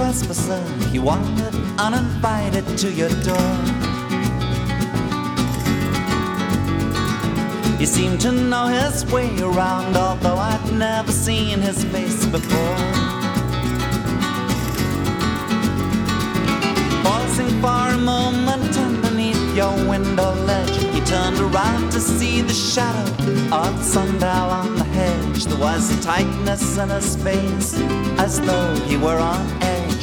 trespasser, he wandered uninvited to your door. He seemed to know his way around, although I'd never seen his face before. Pausing for a moment underneath your window ledge, he turned around to see the shadow of the sundial on the hedge. There was a tightness in his face, as though he were on edge.